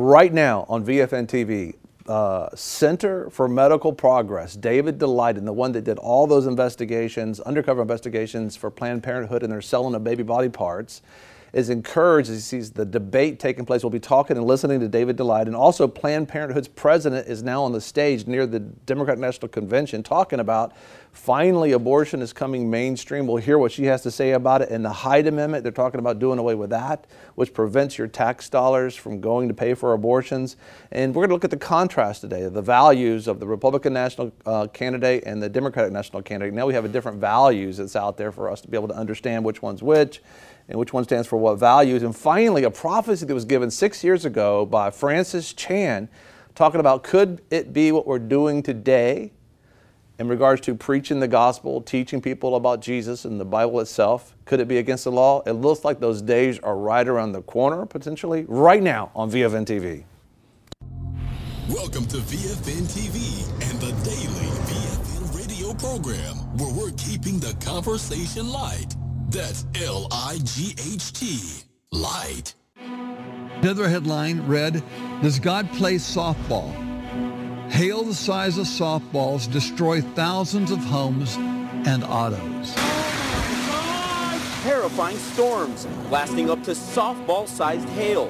right now on VFN TV. Center for Medical Progress, David Daleiden, the one that did all those investigations, undercover investigations for Planned Parenthood and their selling of baby body parts, is encouraged as he sees the debate taking place. We'll be talking and listening to David Daleiden. Also, Planned Parenthood's president is now on the stage near the Democratic National Convention talking about finally abortion is coming mainstream. We'll hear what she has to say about it. In the Hyde Amendment, they're talking about doing away with that, which prevents your tax dollars from going to pay for abortions. And we're going to look at the contrast today of the values of the Republican national candidate and the Democratic national candidate. Now we have a different values that's out there for us to be able to understand which one's which and which one stands for what values. And finally, a prophecy that was given 6 years ago by Francis Chan talking about could it be what we're doing today in regards to preaching the gospel, teaching people about Jesus and the Bible itself. Could it be against the law? It looks like those days are right around the corner, potentially, right now on VFN TV. Welcome to VFN TV and the daily VFN radio program, where we're keeping the conversation light. That's L-I-G-H-T, light. Another headline read, "Does God play softball? Hail the size of softballs destroy thousands of homes and autos." Terrifying storms lasting up to softball-sized hail.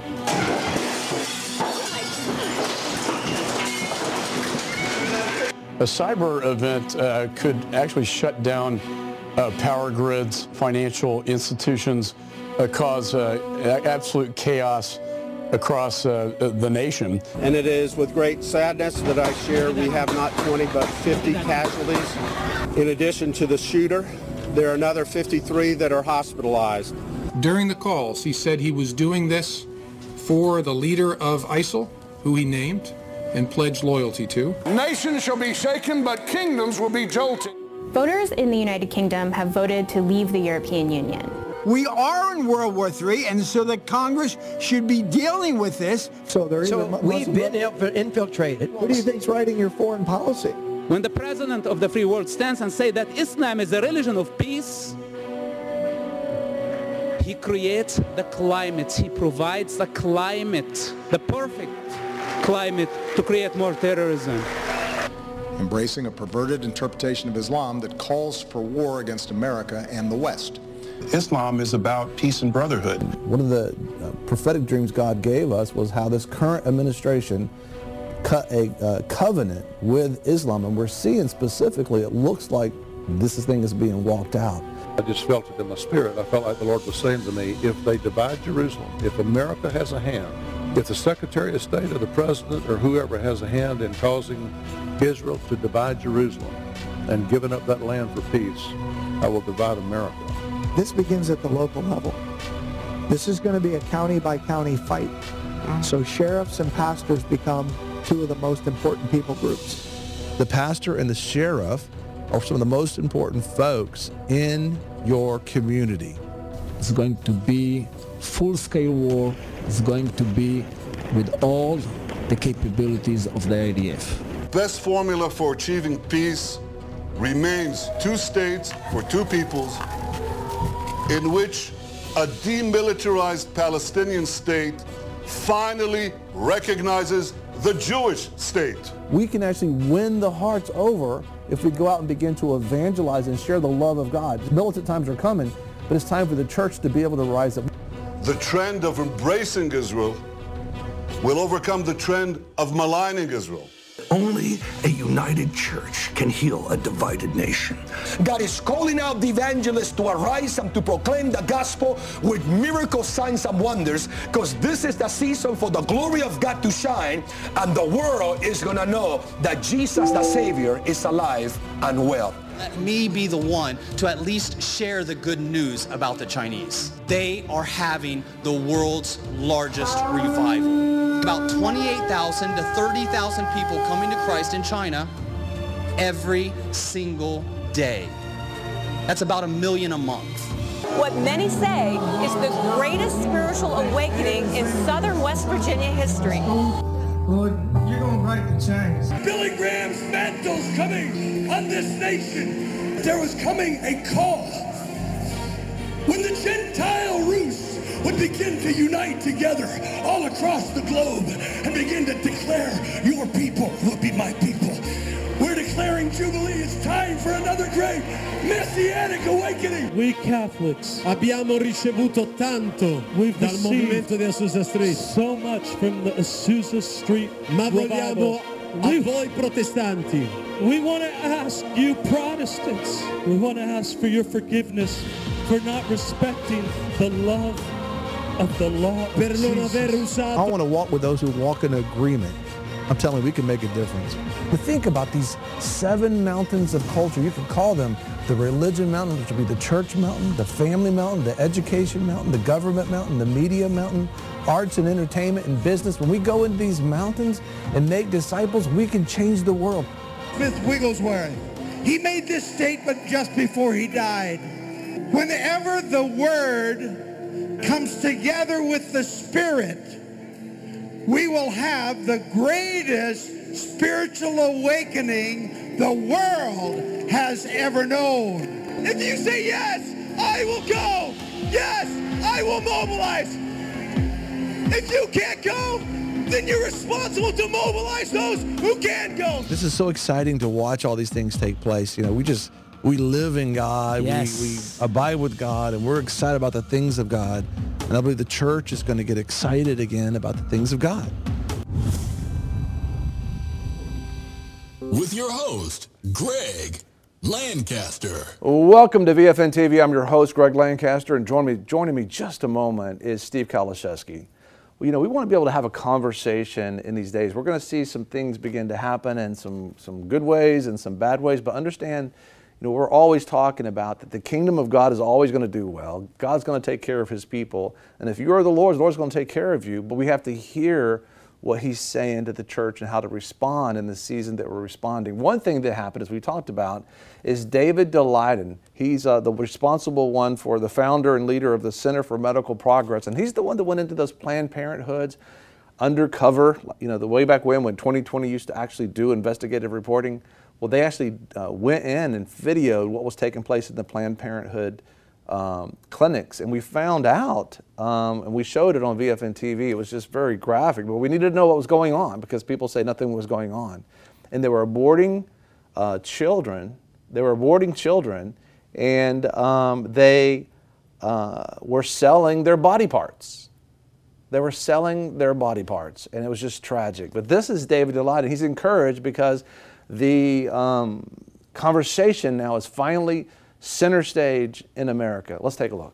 A cyber event could actually shut down power grids, financial institutions, cause absolute chaos across the nation. And it is with great sadness that I share we have not 20 but 50 casualties. In addition to the shooter, there are another 53 that are hospitalized. During the calls, he said he was doing this for the leader of ISIL, who he named and pledged loyalty to. Nations shall be shaken, but kingdoms will be jolted. Voters in the United Kingdom have voted to leave the European Union. We are in World War III, and so the Congress should be dealing with this. So we've been infiltrated. Who do you think's writing your foreign policy? When the president of the free world stands and says that Islam is a religion of peace, he creates the climate, he provides the climate, the perfect climate to create more terrorism. Embracing a perverted interpretation of Islam that calls for war against America and the West. Islam is about peace and brotherhood. One of the prophetic dreams God gave us was how this current administration cut a covenant with Islam, and we're seeing specifically it looks like this thing is being walked out. I just felt it in my spirit. I felt like the Lord was saying to me, if they divide Jerusalem, if America has a hand, if the Secretary of State or the President or whoever has a hand in causing Israel to divide Jerusalem and giving up that land for peace, I will divide America. This begins at the local level. This is going to be a county-by-county fight. So sheriffs and pastors become two of the most important people groups. The pastor and the sheriff are some of the most important folks in your community. It's going to be full-scale war. It's going to be with all the capabilities of the IDF. Best formula for achieving peace remains 2 states for 2 peoples, in which a demilitarized Palestinian state finally recognizes the Jewish state. We can actually win the hearts over if we go out and begin to evangelize and share the love of God. Militant times are coming, but it's time for the church to be able to rise up. The trend of embracing Israel will overcome the trend of maligning Israel. Only a united church can heal a divided nation. God is calling out the evangelists to arise and to proclaim the gospel with miracle signs and wonders, because this is the season for the glory of God to shine, and the world is going to know that Jesus the Savior is alive and well. Let me be the one to at least share the good news about the Chinese. They are having the world's largest revival. About 28,000 to 30,000 people coming to Christ in China every single day. That's about 1 million a month. What many say is the greatest spiritual awakening in southern West Virginia history. Lord, you're going to break the chains. Billy Graham's mantle's coming on this nation. There was coming a call when the Gentile Rus would begin to unite together all across the globe and begin to declare, your people will be my people. We're declaring Jubilee. It's time for another great Messianic awakening. We Catholics abbiamo ricevuto tanto dal movimento di Azusa Street. So much from the Azusa Street Ma vogliamo a voi protestanti. We want to ask you Protestants. We want to ask for your forgiveness for not respecting the love of the law of Jesus. I want to walk with those who walk in agreement. I'm telling you, we can make a difference. But think about these 7 mountains of culture. You could call them the religion mountain, which would be the church mountain, the family mountain, the education mountain, the government mountain, the media mountain, arts and entertainment and business. When we go into these mountains and make disciples, we can change the world. Smith Wigglesworth, he made this statement just before he died. Whenever the Word comes together with the Spirit, we will have the greatest spiritual awakening the world has ever known. If you say yes, I will go. Yes, I will mobilize. If you can't go, then you're responsible to mobilize those who can go. This is so exciting to watch all these things take place. You know, we live in God, Yes. we abide with God, and we're excited about the things of God. And I believe the church is going to get excited again about the things of God. With your host, Greg Lancaster. Welcome to VFN TV. I'm your host, Greg Lancaster, and joining me just a moment is Steve Kaliszewski. Well, you know, we want to be able to have a conversation in these days. We're going to see some things begin to happen in some good ways and some bad ways, but understand, you know, we're always talking about that the kingdom of God is always going to do well. God's going to take care of his people. And if you are the Lord's going to take care of you, but we have to hear what he's saying to the church and how to respond in the season that we're responding. One thing that happened, as we talked about, is David Daleiden. He's the responsible one for the founder and leader of the Center for Medical Progress. And he's the one that went into those Planned Parenthoods undercover, you know, the way back when 2020 used to actually do investigative reporting. Well, they actually went in and videoed what was taking place in the Planned Parenthood clinics, and we found out, and we showed it on VFN TV. It was just very graphic, but we needed to know what was going on because people say nothing was going on. And they were aborting children. They were aborting children, and they were selling their body parts. They were selling their body parts, and it was just tragic. But this is David Daleiden. He's encouraged because the conversation now is finally center stage in America. Let's take a look.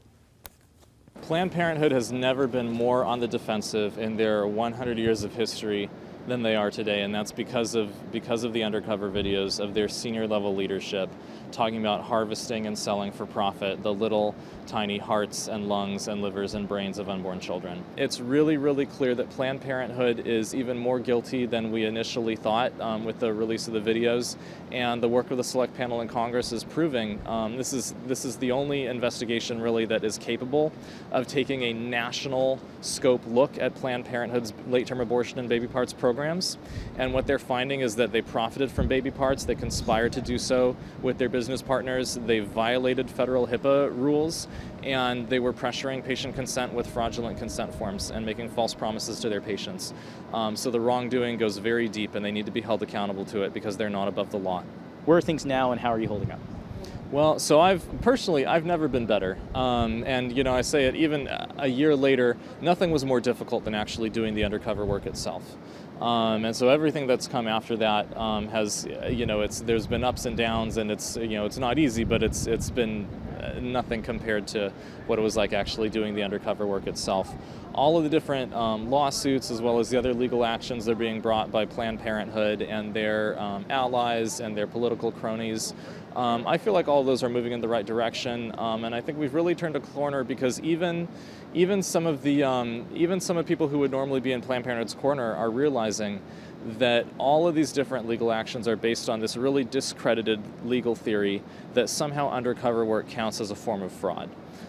Planned Parenthood has never been more on the defensive in their 100 years of history than they are today, and that's because of the undercover videos of their senior level leadership talking about harvesting and selling for profit the little tiny hearts and lungs and livers and brains of unborn children. It's really, really clear that Planned Parenthood is even more guilty than we initially thought with the release of the videos, and the work of the Select Panel in Congress is proving this is the only investigation really that is capable of taking a national scope look at Planned Parenthood's late-term abortion and baby parts programs. And what they're finding is that they profited from baby parts, they conspired to do so with their business partners, they violated federal HIPAA rules, and they were pressuring patient consent with fraudulent consent forms and making false promises to their patients. So the wrongdoing goes very deep, and they need to be held accountable to it because they're not above the law. Where are things now, and how are you holding up? Well, so I've never been better. And, you know, I say it even a year later, nothing was more difficult than actually doing the undercover work itself. And so everything that's come after that has, you know, there's been ups and downs, and it's, you know, it's not easy, but it's been nothing compared to what it was like actually doing the undercover work itself. All of the different lawsuits, as well as the other legal actions that are being brought by Planned Parenthood and their allies and their political cronies, I feel like all of those are moving in the right direction, and I think we've really turned a corner because even some of the people who would normally be in Planned Parenthood's corner are realizing that all of these different legal actions are based on this really discredited legal theory that somehow undercover work counts as a form of fraud.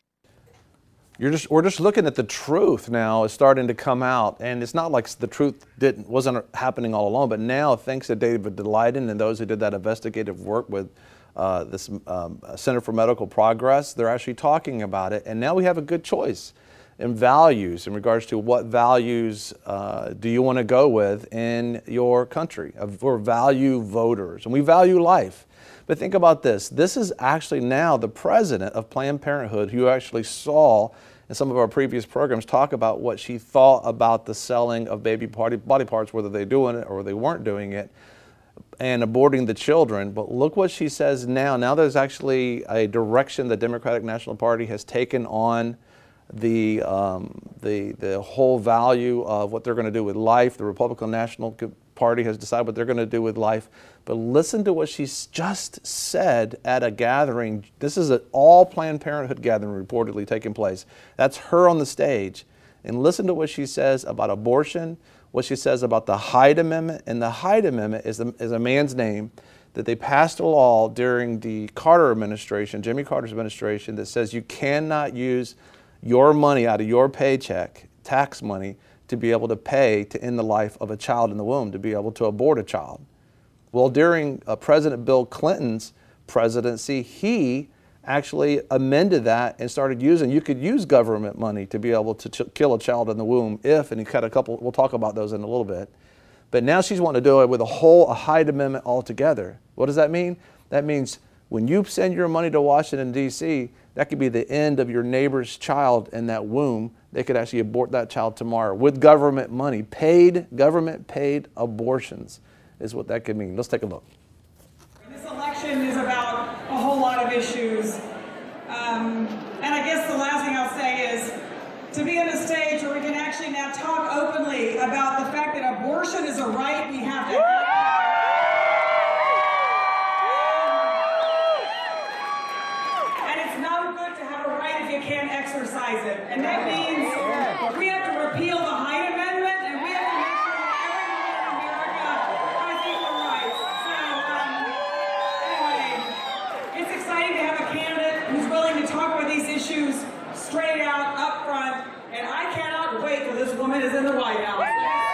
We're just looking at the truth now is starting to come out, and it's not like the truth wasn't happening all along, but now thanks to David Daleiden and those who did that investigative work with this Center for Medical Progress, they're actually talking about it, and now we have a good choice. and values in regards to what values do you want to go with in your country. We're value voters, and we value life. But think about this. This is actually now the president of Planned Parenthood, who actually saw in some of our previous programs talk about what she thought about the selling of baby body parts, whether they're doing it or they weren't doing it, and aborting the children. But look what she says now. Now there's actually a direction the Democratic National Party has taken on the whole value of what they're going to do with life. The Republican National Party has decided what they're going to do with life. But listen to what she's just said at a gathering. This is an all Planned Parenthood gathering reportedly taking place. That's her on the stage. And listen to what she says about abortion, what she says about the Hyde Amendment. And the Hyde Amendment is a man's name that they passed a law during the Carter administration, Jimmy Carter's administration, that says you cannot use your money out of your paycheck, tax money, to be able to pay to end the life of a child in the womb, to be able to abort a child. Well, during President Bill Clinton's presidency, he actually amended that and started using, you could use government money to be able to kill a child in the womb if, and he cut a couple, we'll talk about those in a little bit. But now she's wanting to do it with a Hyde Amendment altogether. What does that mean? That means when you send your money to Washington, D.C., that could be the end of your neighbor's child in that womb. They could actually abort that child tomorrow with government money. Government paid abortions is what that could mean. Let's take a look. This election is about a whole lot of issues. And I guess the last thing I'll say is to be on a stage where we can actually now talk openly about the fact that abortion is a right we have to have. You can't exercise it. And that means we have to repeal the Hyde Amendment, and we have to make sure that everyone in America has equal rights. So, anyway, it's exciting to have a candidate who's willing to talk about these issues straight out, up front, and I cannot wait till this woman is in the White House.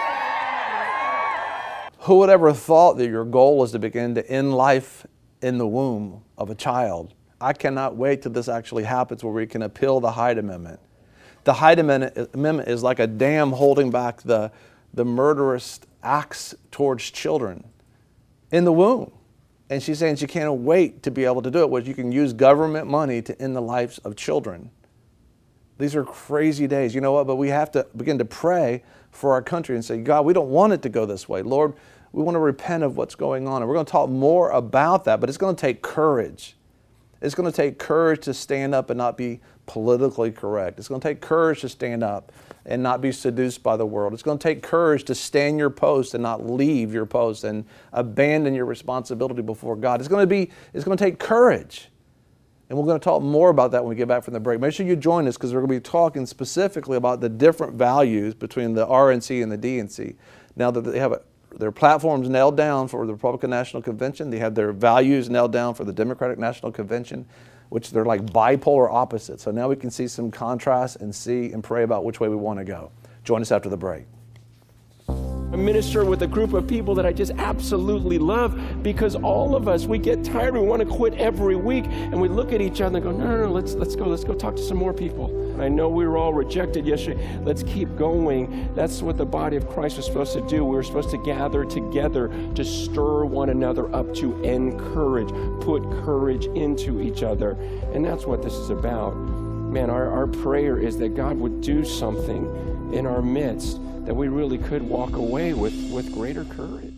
Who would ever thought that your goal is to begin to end life in the womb of a child? I cannot wait till this actually happens where we can appeal the Hyde Amendment. The Hyde Amendment is like a dam holding back the murderous acts towards children in the womb. And she's saying she can't wait to be able to do it, where you can use government money to end the lives of children. These are crazy days. You know what? But we have to begin to pray for our country and say, God, we don't want it to go this way. Lord, we want to repent of what's going on. And we're going to talk more about that, but it's going to take courage. It's going to take courage to stand up and not be politically correct. It's going to take courage to stand up and not be seduced by the world. It's going to take courage to stand your post and not leave your post and abandon your responsibility before God. It's going to take courage. And we're going to talk more about that when we get back from the break. Make sure you join us because we're going to be talking specifically about the different values between the RNC and the DNC. Now that they have their platforms nailed down for the Republican National Convention. They have their values nailed down for the Democratic National Convention, which they're like bipolar opposites. So now we can see some contrast and see and pray about which way we want to go. Join us after the break. I minister with a group of people that I just absolutely love because all of us, we get tired. We want to quit every week and we look at each other and go, no, let's go talk to some more people. I know we were all rejected yesterday. Let's keep going. That's what the body of Christ is supposed to do. We're supposed to gather together to stir one another up, to encourage, put courage into each other. And that's what this is about. Man, our prayer is that God would do something in our midst that we really could walk away with greater courage.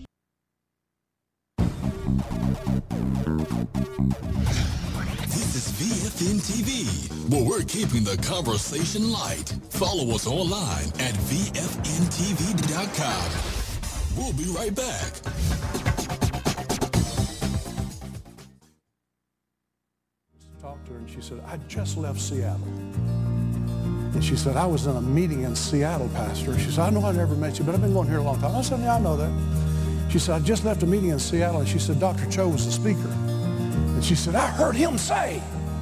This is VFN TV, where we're keeping the conversation light. Follow us online at VFNTV.com. We'll be right back. Talked to her and she said, I just left Seattle. And she said, I was in a meeting in Seattle, Pastor. She said, I know I never met you, but I've been going here a long time. I said, yeah, I know that. She said, I just left a meeting in Seattle. And she said, Dr. Cho was the speaker. And she said, I heard him say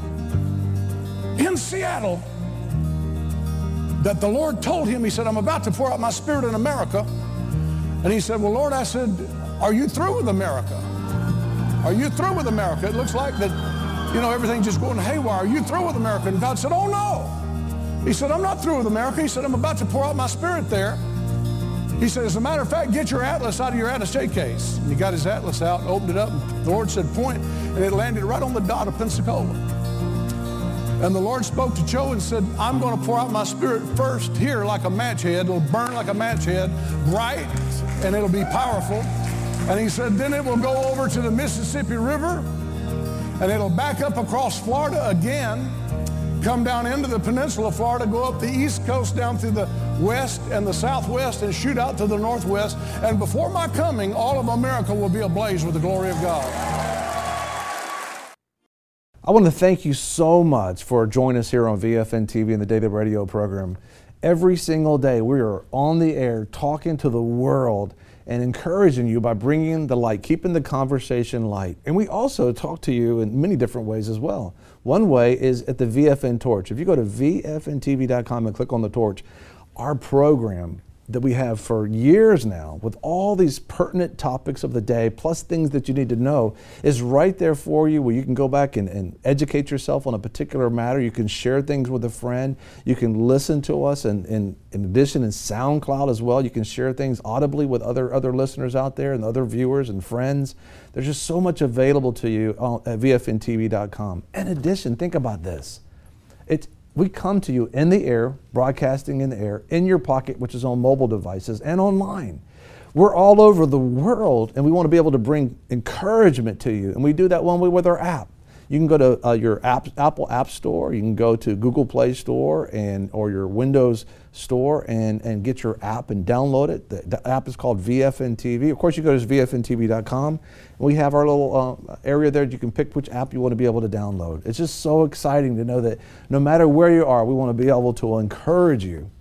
in Seattle that the Lord told him, he said, I'm about to pour out my spirit in America. And he said, well, Lord, I said, are you through with America? Are you through with America? It looks like that, you know, everything's just going haywire. Are you through with America? And God said, oh, no. He said, I'm not through with America. He said, I'm about to pour out my Spirit there. He said, as a matter of fact, get your atlas out of your attaché case. And he got his atlas out, opened it up, and the Lord said, point, and it landed right on the dot of Pensacola. And the Lord spoke to Joe and said, I'm going to pour out my Spirit first here like a match head. It'll burn like a match head, bright, and it'll be powerful. And he said, then it will go over to the Mississippi River, and it'll back up across Florida again, come down into the peninsula of Florida, go up the east coast down through the west and the southwest and shoot out to the northwest. And before my coming, all of America will be ablaze with the glory of God. I want to thank you so much for joining us here on VFN TV and the Daily Radio program. Every single day we are on the air talking to the world and encouraging you by bringing the light, keeping the conversation light. And we also talk to you in many different ways as well. One way is at the VFN Torch. If you go to VFNTV.com and click on the torch, our program that we have for years now with all these pertinent topics of the day, plus things that you need to know, is right there for you, where you can go back and educate yourself on a particular matter. You can share things with a friend. You can listen to us, and in addition in SoundCloud as well. You can share things audibly with other listeners out there and other viewers and friends. There's just so much available to you at VFNTV.com. In addition, think about this. We come to you in the air, broadcasting in the air, in your pocket, which is on mobile devices, and online. We're all over the world, and we want to be able to bring encouragement to you. And we do that one way with our app. You can go to your Apple App Store, you can go to Google Play Store or your Windows Store and get your app and download it. The app is called VFN TV. Of course, you go to VFNTV.com, and we have our little area there that you can pick which app you want to be able to download. It's just so exciting to know that no matter where you are, we want to be able to encourage you.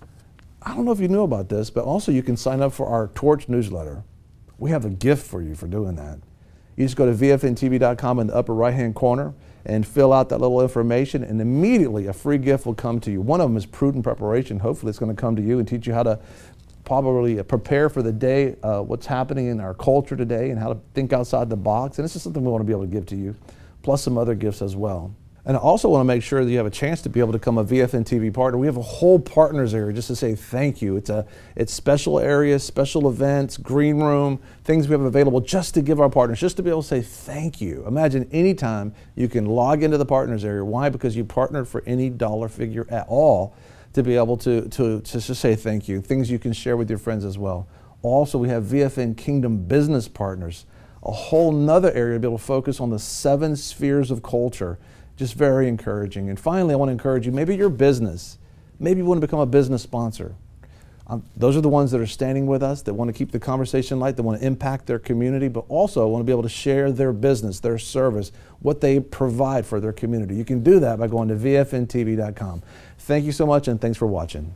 I don't know if you knew about this, but also you can sign up for our Torch newsletter. We have a gift for you for doing that. You just go to VFNTV.com in the upper right-hand corner and fill out that little information, and immediately a free gift will come to you. One of them is Prudent Preparation. Hopefully it's going to come to you and teach you how to probably prepare for the day, what's happening in our culture today, and how to think outside the box. And this is something we want to be able to give to you, plus some other gifts as well. And I also want to make sure that you have a chance to be able to become a VFN TV partner. We have a whole partners area just to say thank you. It's special areas, special events, green room, things we have available just to give our partners, just to be able to say thank you. Imagine anytime you can log into the partners area. Why? Because you partnered for any dollar figure at all to be able to just say thank you. Things you can share with your friends as well. Also, we have VFN Kingdom Business Partners, a whole nother area to be able to focus on the 7 spheres of culture. Just very encouraging. And finally, I want to encourage you, maybe your business, maybe you want to become a business sponsor. Those are the ones that are standing with us, that want to keep the conversation light, that want to impact their community, but also want to be able to share their business, their service, what they provide for their community. You can do that by going to VFNTV.com. Thank you so much, and thanks for watching.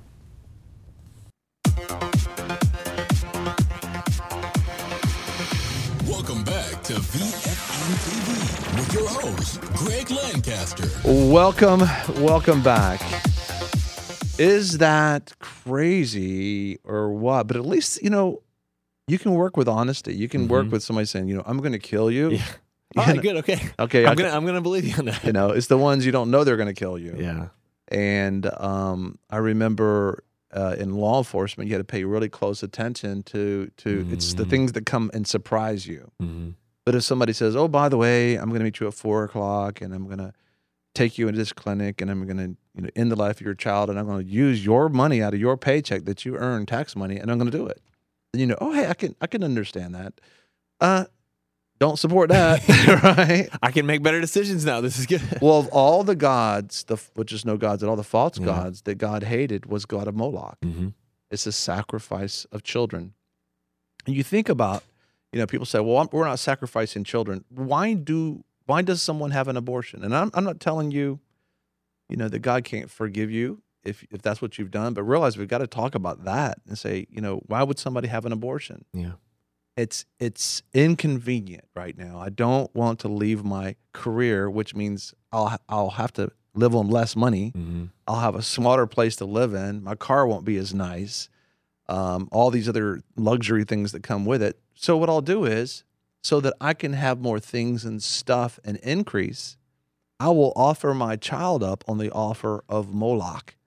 Welcome back to VFN TV with your host, Greg Lancaster. Welcome back. Is that crazy or what? But at least, you can work with honesty. You can work with somebody saying, I'm going to kill you. Yeah. All right, good. Okay. Okay. I'm going to believe you on that. It's the ones you don't know they're going to kill you. Yeah. And I remember in law enforcement, you had to pay really close attention to it's the things that come and surprise you. But if somebody says, oh, by the way, I'm going to meet you at 4 o'clock and I'm going to take you into this clinic and I'm going to end the life of your child and I'm going to use your money out of your paycheck that you earn, tax money, and I'm going to do it. And oh, hey, I can understand that. Don't support that, right? I can make better decisions now. This is good. Well, of all the gods, which is no gods at all, the false gods that God hated was God of Moloch. It's a sacrifice of children. And you think about, people say, well, we're not sacrificing children. Why does someone have an abortion? And I'm not telling you, that God can't forgive you if that's what you've done, but realize we've got to talk about that and say, why would somebody have an abortion? Yeah. It's inconvenient right now. I don't want to leave my career, which means I'll have to live on less money. I'll have a smaller place to live in. My car won't be as nice. All these other luxury things that come with it. So what I'll do is, so that I can have more things and stuff and increase, I will offer my child up on the offer of Moloch.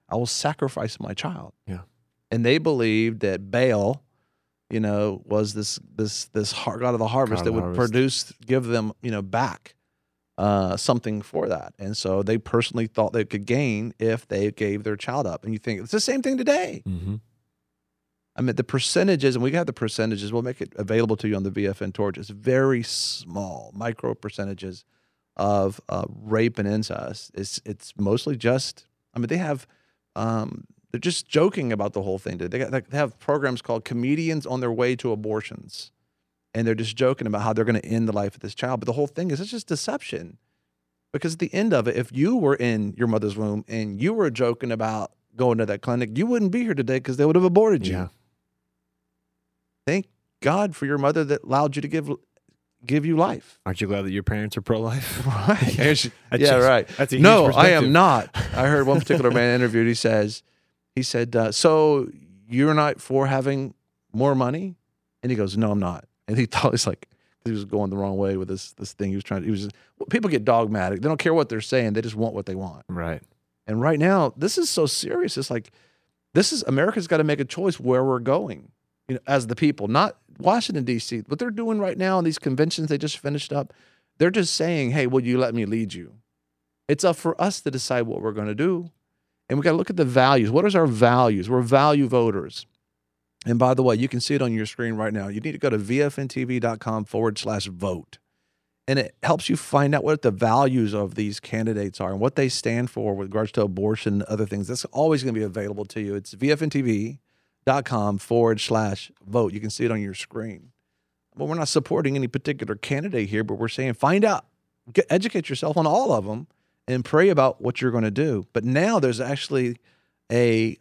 I will sacrifice my child. Yeah. And they believed that Baal, you know, was this god of the harvest that would produce, give them, you know, back something for that. And so they personally thought they could gain if they gave their child up. And you think it's the same thing today. Mm-hmm. I mean, the percentages, and we have the percentages, we'll make it available to you on the VFN Torch. It's very small, micro percentages of rape and incest. It's mostly just, I mean, they have, they're just joking about the whole thing. They have programs called Comedians on Their Way to Abortions. And they're just joking about how they're going to end the life of this child. But the whole thing is, it's just deception. Because at the end of it, if you were in your mother's womb and you were joking about going to that clinic, you wouldn't be here today because they would have aborted you. Yeah. Thank God for your mother that allowed you to give you life. Aren't you glad that your parents are pro-life? Right. Yeah, right. That's a huge no, I perspective. am not. I heard one particular man interviewed. He said, so you're not for having more money? And he goes, no, I'm not. And he thought it's like he was going the wrong way with this thing. People get dogmatic. They don't care what they're saying. They just want what they want. Right. And right now, this is so serious. It's like, America's got to make a choice where we're going, you know, as the people, not Washington, D.C. What they're doing right now in these conventions they just finished up, they're just saying, hey, will you let me lead you? It's up for us to decide what we're going to do. And we got to look at the values. What is our values? We're value voters. And by the way, you can see it on your screen right now. You need to go to vfntv.com/vote. And it helps you find out what the values of these candidates are and what they stand for with regards to abortion and other things. That's always going to be available to you. It's vfntv.com/vote. You can see it on your screen. Well, we're not supporting any particular candidate here, but we're saying find out, educate yourself on all of them, and pray about what you're going to do. But now there's actually a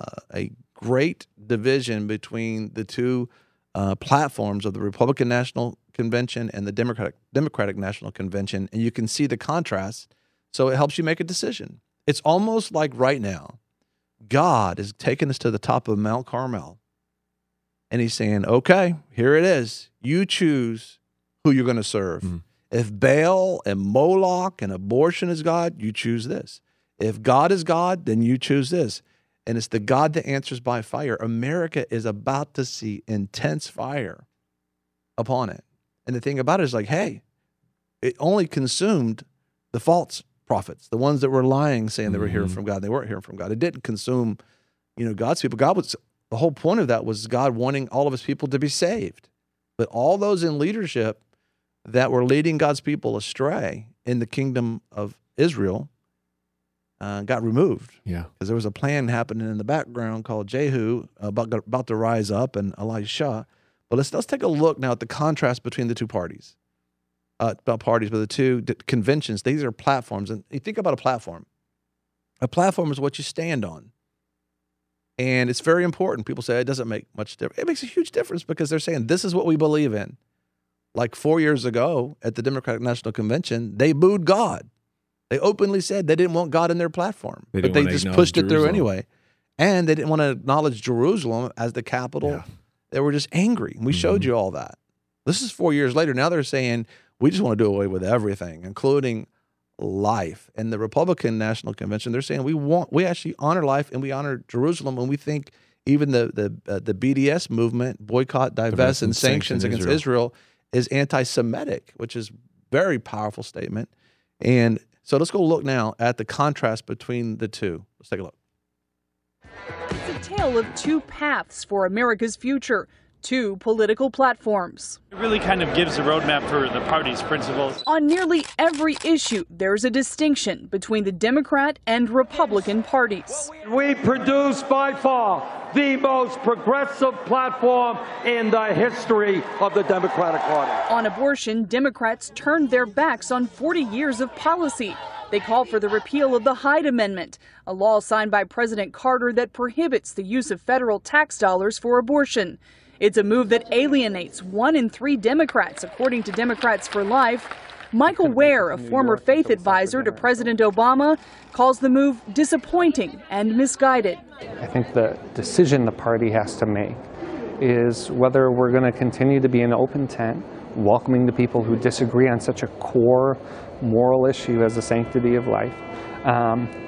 great division between the two platforms of the Republican National Convention and the Democratic National Convention, and you can see the contrast, so it helps you make a decision. It's almost like right now, God is taking us to the top of Mount Carmel, and he's saying, okay, here it is. You choose who you're going to serve. Mm-hmm. If Baal and Moloch and abortion is God, you choose this. If God is God, then you choose this. And it's the God that answers by fire. America is about to see intense fire upon it. And the thing about it is like, hey, it only consumed the false prophets, the ones that were lying, saying they were hearing from God. They weren't hearing from God. It didn't consume, you know, God's people. The whole point of that was God wanting all of his people to be saved. But all those in leadership that were leading God's people astray in the kingdom of Israel got removed. Yeah. Because there was a plan happening in the background called Jehu about to rise up, and Elisha. But let's take a look now at the contrast between the two parties. But the two conventions, these are platforms. And you think about a platform. A platform is what you stand on. And it's very important. People say it doesn't make much difference. It makes a huge difference because they're saying this is what we believe in. Like 4 years ago at the Democratic National Convention, they booed God. They openly said they didn't want God in their platform, but they just pushed it through anyway. And they didn't want to acknowledge Jerusalem as the capital. Yeah. They were just angry. And we showed you all that. This is 4 years later. Now they're saying we just want to do away with everything, including life. And the Republican National Convention, they're saying we actually honor life and we honor Jerusalem, and we think even the BDS movement, boycott, divest, and sanctions against Israel, is anti-Semitic, which is a very powerful statement. And so let's go look now at the contrast between the two. Let's take a look. It's a tale of two paths for America's future, two political platforms. It really kind of gives a roadmap for the party's principles. On nearly every issue, there's a distinction between the Democrat and Republican parties. We produce by far the most progressive platform in the history of the Democratic Party. On abortion, Democrats turned their backs on 40 years of policy. They call for the repeal of the Hyde Amendment, a law signed by President Carter that prohibits the use of federal tax dollars for abortion. It's a move that alienates 1 in 3 Democrats, according to Democrats for Life. Michael Ware, a former faith advisor to President Obama, calls the move disappointing and misguided. I think the decision the party has to make is whether we're going to continue to be an open tent, welcoming the people who disagree on such a core moral issue as the sanctity of life,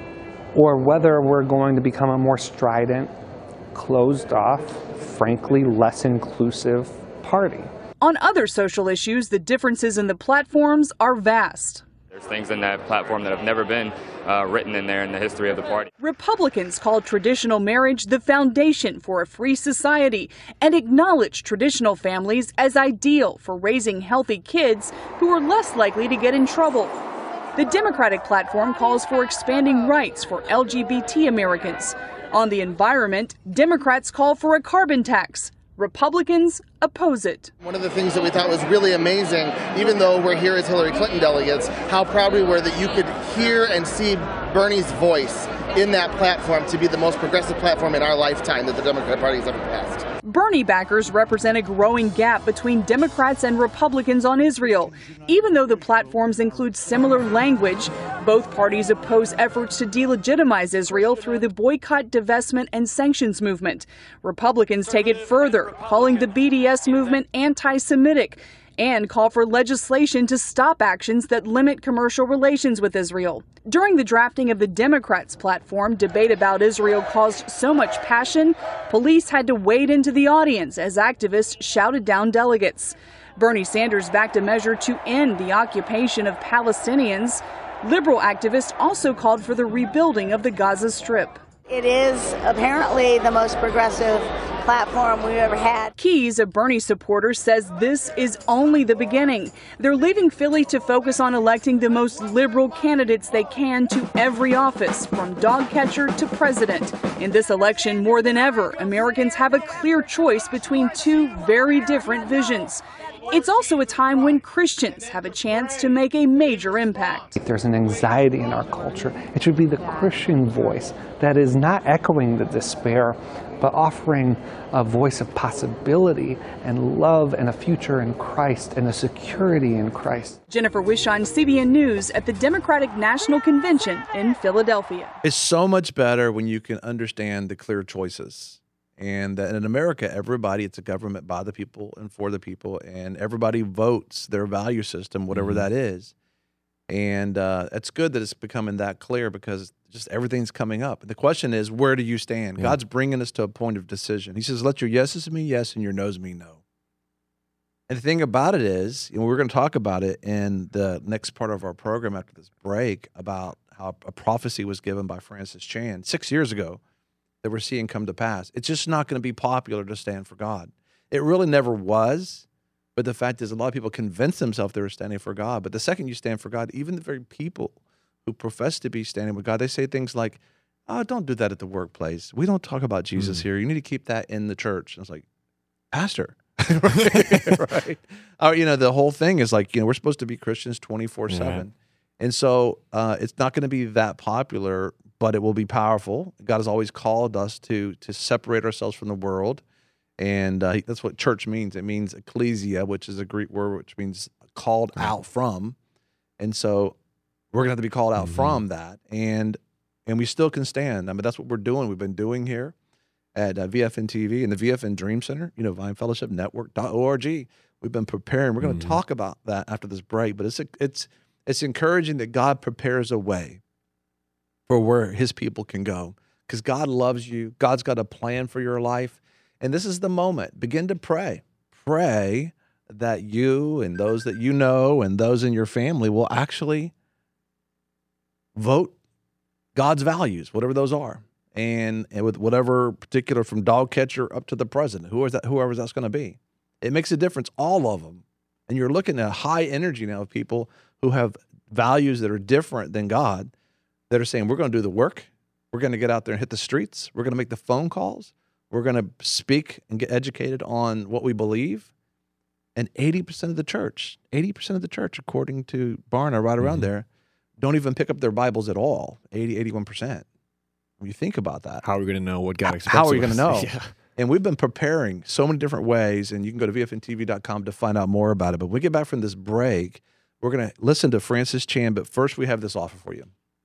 or whether we're going to become a more strident, closed off, frankly less inclusive party. On other social issues, the differences in the platforms are vast. There's things in that platform that have never been written in there in the history of the party. Republicans call traditional marriage the foundation for a free society and acknowledge traditional families as ideal for raising healthy kids who are less likely to get in trouble. The Democratic platform calls for expanding rights for LGBT Americans. On the environment, Democrats call for a carbon tax. Republicans oppose it. One of the things that we thought was really amazing, even though we're here as Hillary Clinton delegates, how proud we were that you could hear and see Bernie's voice in that platform to be the most progressive platform in our lifetime that the Democratic Party has ever passed. Bernie backers represent a growing gap between Democrats and Republicans on Israel. Even though the platforms include similar language, both parties oppose efforts to delegitimize Israel through the boycott, divestment, and sanctions movement. Republicans take it further, calling the BDS movement anti-Semitic, and call for legislation to stop actions that limit commercial relations with Israel. During the drafting of the Democrats' platform, debate about Israel caused so much passion, police had to wade into the audience as activists shouted down delegates. Bernie Sanders backed a measure to end the occupation of Palestinians. Liberal activists also called for the rebuilding of the Gaza Strip. It is apparently the most progressive platform we've ever had. Keyes, a Bernie supporter, says this is only the beginning. They're leaving Philly to focus on electing the most liberal candidates they can to every office, from dog catcher to president. In this election, more than ever, Americans have a clear choice between two very different visions. It's also a time when Christians have a chance to make a major impact. If there's an anxiety in our culture, it should be the Christian voice that is not echoing the despair, but offering a voice of possibility and love and a future in Christ and a security in Christ. Jennifer Wishon, CBN News at the Democratic National Convention in Philadelphia. It's so much better when you can understand the clear choices. And that in America, everybody, it's a government by the people and for the people, and everybody votes their value system, whatever that is. And it's good that it's becoming that clear because just everything's coming up. The question is, where do you stand? Yeah. God's bringing us to a point of decision. He says, let your yeses mean yes and your noes mean no. And the thing about it is, we're going to talk about it in the next part of our program after this break about how a prophecy was given by Francis Chan 6 years ago that we're seeing come to pass. It's just not going to be popular to stand for God. It really never was, but the fact is a lot of people convince themselves they were standing for God. But the second you stand for God, even the very people who profess to be standing with God, they say things like, oh, don't do that at the workplace. We don't talk about Jesus here. You need to keep that in the church. And it's like, Pastor, right? The whole thing is like, we're supposed to be Christians 24/7. Yeah. And so it's not going to be that popular, but it will be powerful. God has always called us to separate ourselves from the world. And that's what church means. It means ecclesia, which is a Greek word, which means called out from. And so we're going to have to be called out from that. And we still can stand. I mean, that's what we're doing. We've been doing here at VFN TV and the VFN Dream Center, Vine Fellowship Network.org. We've been preparing. We're going to talk about that after this break. But it's encouraging that God prepares a way for where his people can go, because God loves you. God's got a plan for your life. And this is the moment. Begin to pray. Pray that you and those that you know and those in your family will actually vote God's values, whatever those are. And with whatever particular, from dog catcher up to the president, whoever that's going to be. It makes a difference, all of them. And you're looking at a high energy now of people who have values that are different than God, that are saying, we're going to do the work. We're going to get out there and hit the streets. We're going to make the phone calls. We're going to speak and get educated on what we believe. And 80% of the church, according to Barna, right around there, don't even pick up their Bibles at all, 81%. When you think about that. How are we going to know what God expects? How are we going to know? Yeah. And we've been preparing so many different ways, and you can go to VFNTV.com to find out more about it. But when we get back from this break, we're going to listen to Francis Chan, but first we have this offer for you.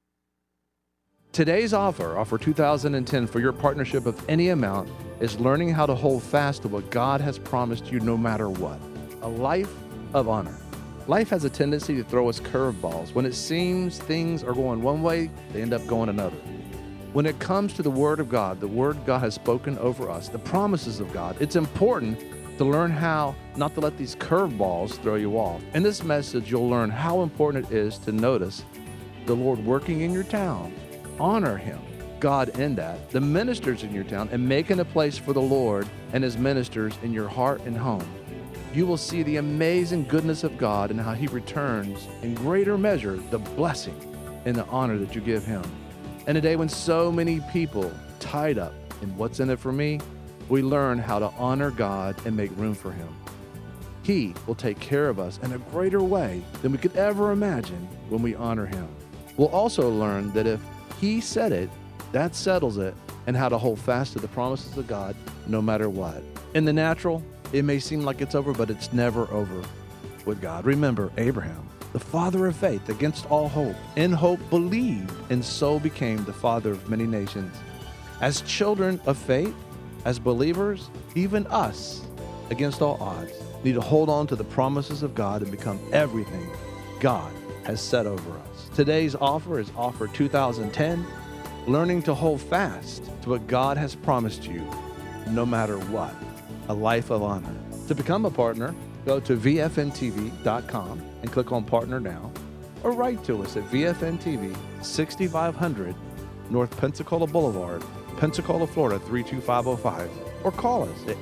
Today's offer 2010 for your partnership of any amount, is learning how to hold fast to what God has promised you no matter what. A life of honor. Life has a tendency to throw us curveballs. When it seems things are going one way, they end up going another. When it comes to the Word of God, the Word God has spoken over us, the promises of God, it's important to learn how not to let these curveballs throw you off. In this message, you'll learn how important it is to notice the Lord working in your town. Honor Him, God in that, the ministers in your town, and making a place for the Lord and His ministers in your heart and home. You will see the amazing goodness of God and how He returns in greater measure the blessing and the honor that you give Him. And a day when so many people tied up in what's in it for me, we learn how to honor God and make room for Him. He will take care of us in a greater way than we could ever imagine when we honor Him. We'll also learn that if He said it, that settles it, and how to hold fast to the promises of God no matter what. In the natural, it may seem like it's over, but it's never over with God. Remember Abraham, the father of faith against all hope. In hope believed, and so became the father of many nations. As children of faith, as believers, even us, against all odds, need to hold on to the promises of God and become everything God has said over us. Today's offer is Offer 2010, learning to hold fast to what God has promised you, no matter what, a life of honor. To become a partner, go to VFNTV.com and click on Partner Now, or write to us at VFN-TV, 6500 North Pensacola Boulevard, Pensacola, Florida 32505, or call us at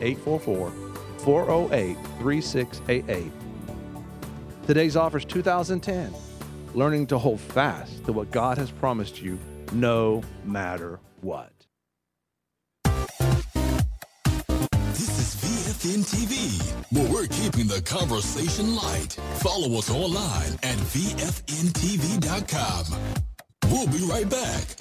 844-408-3688. Today's offer is 2010, learning to hold fast to what God has promised you no matter what. This is VFN TV, where we're keeping the conversation light. Follow us online at VFNTV.com. We'll be right back.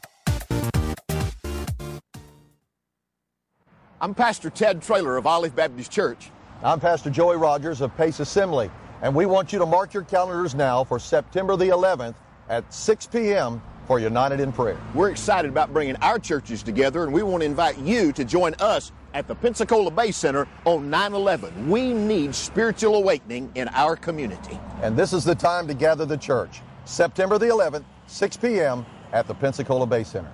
I'm Pastor Ted Traylor of Olive Baptist Church. I'm Pastor Joey Rogers of Pace Assembly, and we want you to mark your calendars now for September the 11th at 6 p.m. for United in Prayer. We're excited about bringing our churches together, and we want to invite you to join us at the Pensacola Bay Center on 9/11. We need spiritual awakening in our community. And this is the time to gather the church. September the 11th, 6 p.m. at the Pensacola Bay Center.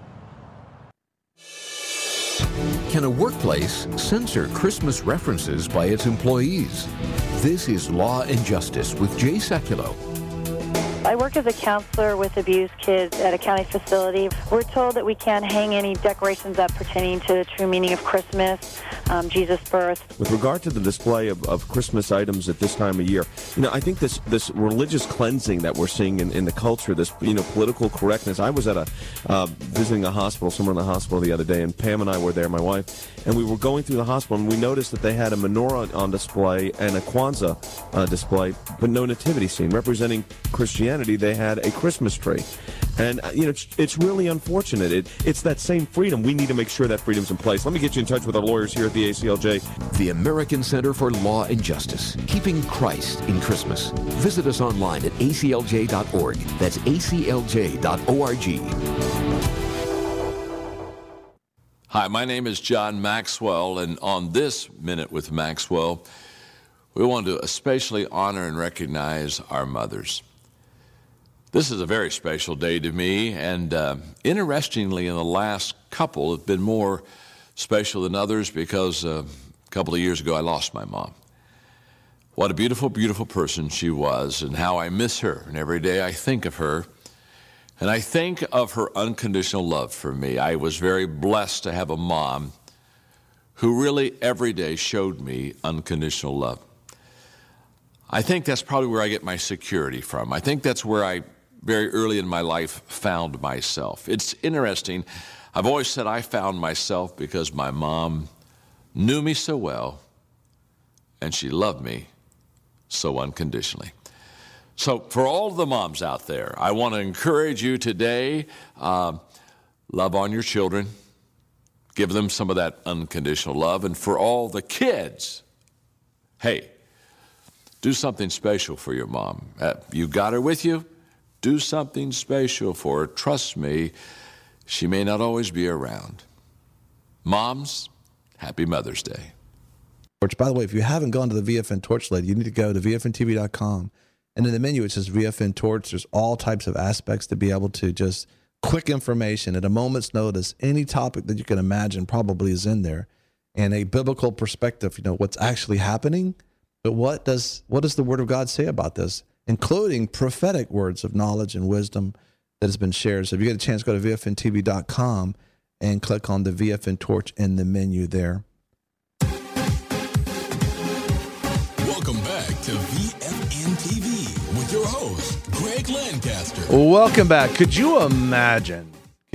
Can a workplace censor Christmas references by its employees? This is Law and Justice with Jay Sekulow. I work as a counselor with abused kids at a county facility. We're told that we can't hang any decorations up pertaining to the true meaning of Christmas, Jesus' birth. With regard to the display of Christmas items at this time of year, I think this religious cleansing that we're seeing in the culture, this political correctness. I was at visiting a hospital, somewhere in the hospital the other day, and Pam and I were there, my wife, and we were going through the hospital, and we noticed that they had a menorah on display and a Kwanzaa display, but no nativity scene representing Christianity. They had a Christmas tree. And, it's really unfortunate. It's that same freedom. We need to make sure that freedom's in place. Let me get you in touch with our lawyers here at the ACLJ. The American Center for Law and Justice, keeping Christ in Christmas. Visit us online at aclj.org. That's aclj.org. Hi, my name is John Maxwell, and on this Minute with Maxwell, we want to especially honor and recognize our mothers. This is a very special day to me, and interestingly, in the last couple, it's been more special than others because a couple of years ago I lost my mom. What a beautiful, beautiful person she was, and how I miss her. And every day I think of her, and I think of her unconditional love for me. I was very blessed to have a mom who really every day showed me unconditional love. I think that's probably where I get my security from. I think that's where I very early in my life found myself. It's interesting. I've always said I found myself because my mom knew me so well, and she loved me so unconditionally. So for all the moms out there, I want to encourage you today, love on your children. Give them some of that unconditional love. And for all the kids, hey, do something special for your mom. You got her with you? Do something special for her. Trust me, she may not always be around. Moms, happy Mother's Day. By the way, if you haven't gone to the VFN Torch lately, you need to go to VFNTV.com. And in the menu, it says VFN Torch. There's all types of aspects to be able to just quick information at a moment's notice. Any topic that you can imagine probably is in there, and a biblical perspective, what's actually happening. But what does the Word of God say about this, including prophetic words of knowledge and wisdom that has been shared? So if you get a chance, go to VFNTV.com and click on the VFN torch in the menu there. Welcome back to VFN TV with your host, Greg Lancaster. Welcome back. Could you imagine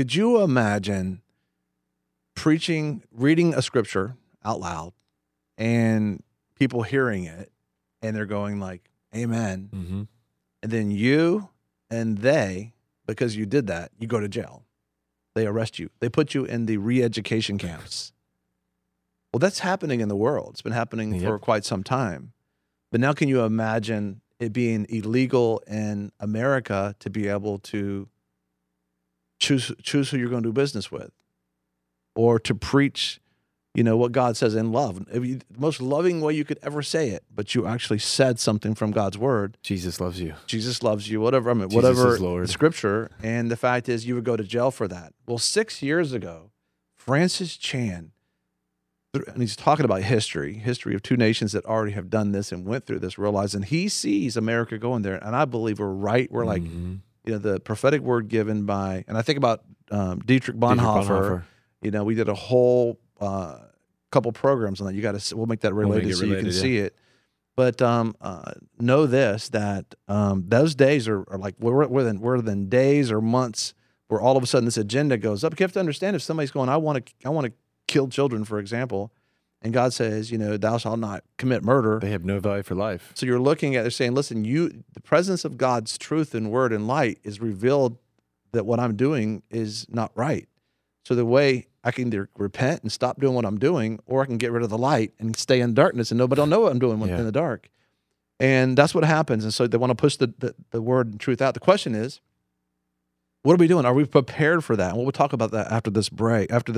reading a scripture out loud and people hearing it and they're going like, amen. Mm-hmm. And then you and they, because you did that, you go to jail. They arrest you. They put you in the re-education camps. Well, that's happening in the world. It's been happening for quite some time. But now can you imagine it being illegal in America to be able to choose who you're going to do business with, or to preach, what God says in love? The most loving way you could ever say it, but you actually said something from God's word. Jesus loves you. Jesus loves you, whatever. Whatever scripture. And the fact is you would go to jail for that. Well, 6 years ago, Francis Chan, and he's talking about history of two nations that already have done this and went through this, realizing he sees America going there. And I believe we're right. We're like, the prophetic word given by, and I think about Dietrich Bonhoeffer. We did a whole couple programs on that. We'll make that related so you can see it. But know this, that those days are like we're within days or months where all of a sudden this agenda goes up. You have to understand, if somebody's going, I want to kill children, for example, and God says, thou shalt not commit murder. They have no value for life. So you're looking at, they're saying, listen, the presence of God's truth and word and light is revealed that what I'm doing is not right. So the way I can either repent and stop doing what I'm doing, or I can get rid of the light and stay in darkness and nobody will know what I'm doing in the dark. And that's what happens. And so they want to push the word and truth out. The question is, what are we doing? Are we prepared for that? And we'll talk about that after this break, after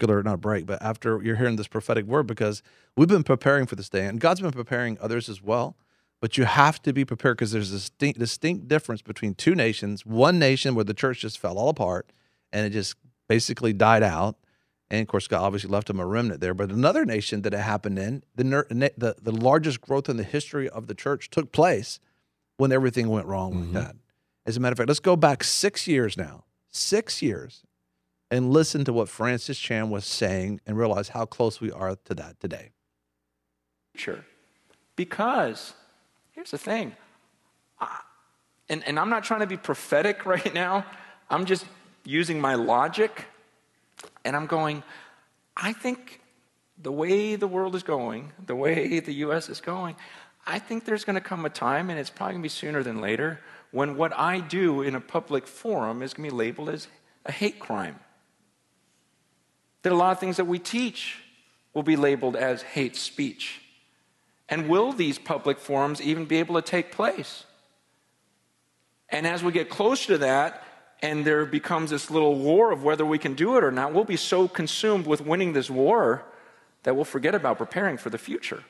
you're hearing this prophetic word, because we've been preparing for this day, and God's been preparing others as well. But you have to be prepared, because there's a distinct difference between two nations. One nation where the church just fell all apart and it just basically died out. And of course, God obviously left them a remnant there. But another nation that it happened in, the largest growth in the history of the church took place when everything went wrong like that. As a matter of fact, let's go back 6 years now, 6 years, and listen to what Francis Chan was saying and realize how close we are to that today. Sure. Because here's the thing, and I'm not trying to be prophetic right now. I'm just using my logic, and I'm going, I think the way the world is going, the way the U.S. is going, I think there's going to come a time, and it's probably going to be sooner than later, when what I do in a public forum is going to be labeled as a hate crime. That a lot of things that we teach will be labeled as hate speech. And will these public forums even be able to take place? And as we get closer to that, and there becomes this little war of whether we can do it or not, we'll be so consumed with winning this war that we'll forget about preparing for the future.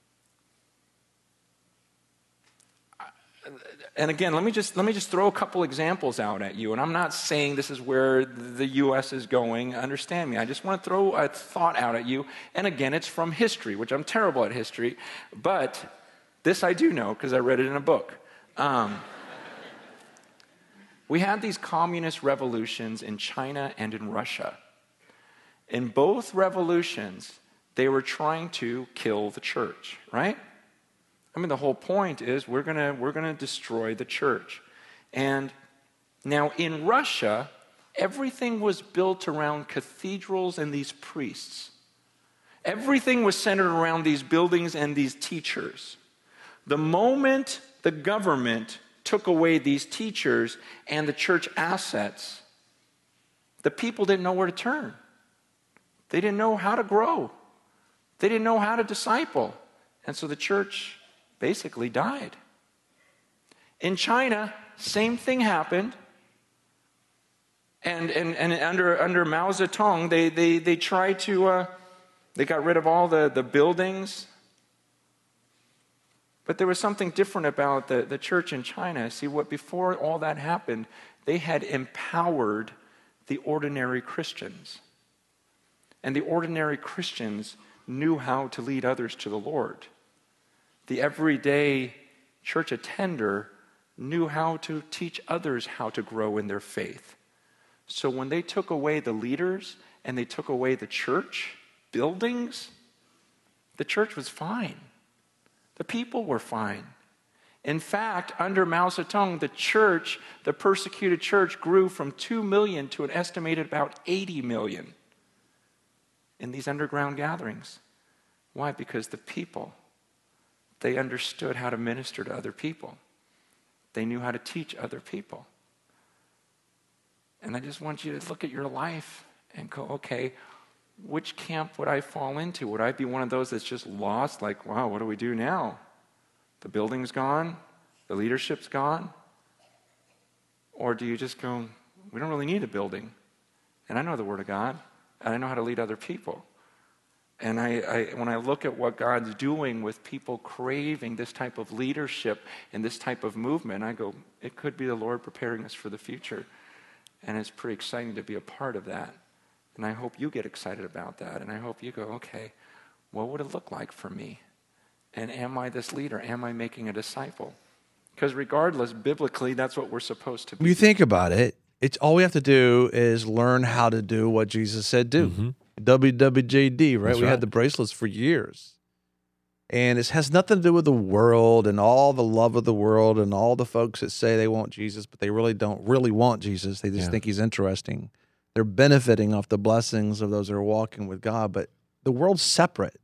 And again, let me just throw a couple examples out at you. And I'm not saying this is where the U.S. is going. Understand me. I just want to throw a thought out at you. And again, it's from history, which I'm terrible at history. But this I do know because I read it in a book. We had these communist revolutions in China and in Russia. In both revolutions, they were trying to kill the church, right? I mean, the whole point is we're gonna destroy the church. And now in Russia, everything was built around cathedrals and these priests. Everything was centered around these buildings and these teachers. The moment the government took away these teachers and the church assets, the people didn't know where to turn. They didn't know how to grow. They didn't know how to disciple. And so the church basically died. In China, same thing happened. And under Mao Zedong, they tried to, they got rid of all the buildings. But there was something different about the church in China. See, before all that happened, they had empowered the ordinary Christians. And the ordinary Christians knew how to lead others to the Lord. The everyday church attender knew how to teach others how to grow in their faith. So when they took away the leaders and they took away the church buildings, the church was fine. The people were fine. In fact, under Mao Zedong, the church, the persecuted church, grew from 2 million to an estimated about 80 million in these underground gatherings. Why? Because the people, they understood how to minister to other people. They knew how to teach other people. And I just want you to look at your life and go, okay, which camp would I fall into? Would I be one of those that's just lost, like, wow, what do we do now? The building's gone? The leadership's gone? Or do you just go, we don't really need a building. And I know the Word of God, and I know how to lead other people. And when I look at what God's doing with people craving this type of leadership and this type of movement, I go, it could be the Lord preparing us for the future. And it's pretty exciting to be a part of that. And I hope you get excited about that. And I hope you go, okay, what would it look like for me? And am I this leader? Am I making a disciple? Because regardless, biblically, that's what we're supposed to be. When you think about it, it's all we have to do is learn how to do what Jesus said do. Mm-hmm. WWJD, right? That's We right. had the bracelets for years. And it has nothing to do with the world and all the love of the world and all the folks that say they want Jesus, but they really don't really want Jesus. They just think he's interesting. They're benefiting off the blessings of those that are walking with God, but the world's separate.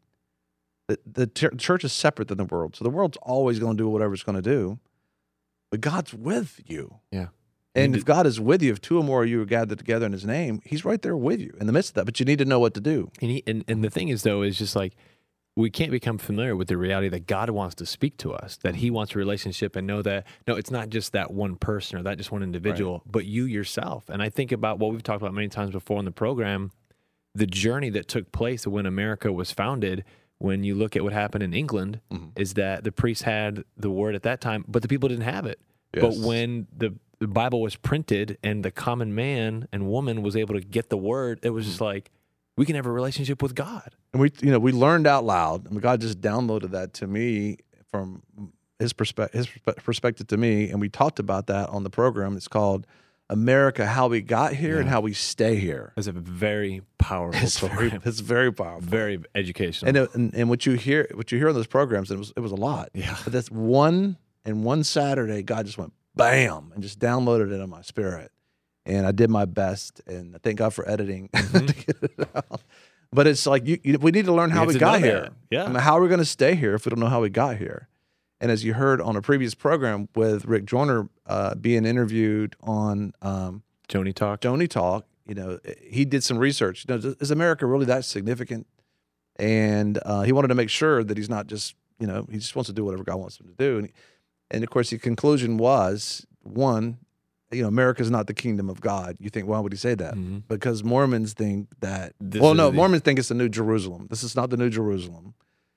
The church is separate than the world. So the world's always going to do whatever it's going to do, but God's with you. Yeah. And if God is with you, if two or more of you are gathered together in his name, he's right there with you in the midst of that. But you need to know what to do. And the thing is, though, is just like, we can't become familiar with the reality that God wants to speak to us, that he wants a relationship, and know that, no, it's not just that one person or that just one individual, but you yourself. And I think about what we've talked about many times before in the program, the journey that took place when America was founded. When you look at what happened in England, is that the priests had the word at that time, but the people didn't have it. Yes. But when the Bible was printed and the common man and woman was able to get the word, it was just like, we can have a relationship with God. And we learned out loud, and God just downloaded that to me from his perspective to me, and we talked about that on the program. It's called America, How We Got Here and How We Stay Here. It's a very powerful program. It's very powerful, very educational. And what you hear on those programs, it was a lot. Yeah. But that's one Saturday, God just went bam and just downloaded it in my spirit. And I did my best, and I thank God for editing to get it out. But it's like we need to learn how we got here. Yeah. I mean, how are we going to stay here if we don't know how we got here? And as you heard on a previous program with Rick Joyner being interviewed on Joni Talk, he did some research. Is America really that significant? And he wanted to make sure that he's not just, he just wants to do whatever God wants him to do. And of course, the conclusion was, one, America is not the kingdom of God. You think, why would he say that? Mm-hmm. Because Mormons think that, Mormons think it's the New Jerusalem. This is not the New Jerusalem.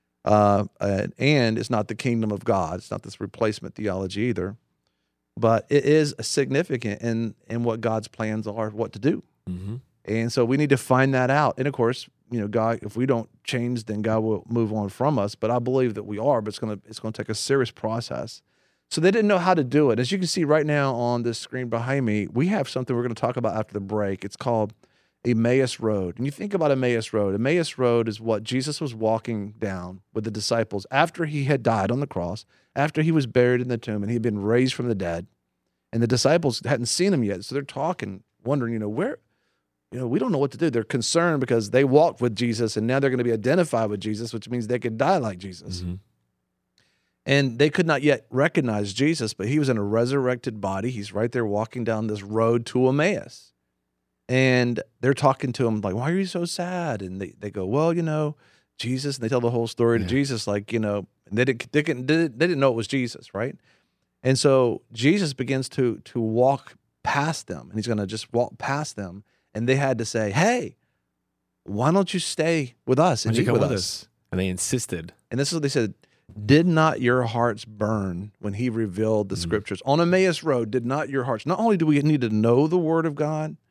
And it's not the kingdom of God. It's not this replacement theology either. But it is significant in what God's plans are, what to do. Mm-hmm. And so we need to find that out. And of course, God, if we don't change, then God will move on from us. But I believe that we are, but it's going to take a serious process. So they didn't know how to do it. As you can see right now on this screen behind me, we have something we're going to talk about after the break. It's called Emmaus Road. And you think about Emmaus Road. Emmaus Road is what Jesus was walking down with the disciples after he had died on the cross, after he was buried in the tomb and he had been raised from the dead. And the disciples hadn't seen him yet. So they're talking, wondering, where, we don't know what to do. They're concerned because they walked with Jesus and now they're going to be identified with Jesus, which means they could die like Jesus. Mm-hmm. And they could not yet recognize Jesus, but he was in a resurrected body. He's right there walking down this road to Emmaus. And they're talking to him like, why are you so sad? And they go, well, Jesus. And they tell the whole story to Jesus, like, and they didn't know it was Jesus, right? And so Jesus begins to walk past them, and he's going to just walk past them. And they had to say, hey, why don't you stay with us and eat with us? And they insisted. And this is what they said. Did not your hearts burn when he revealed the scriptures? On Emmaus Road, did not your hearts? Not only do we need to know the word of God,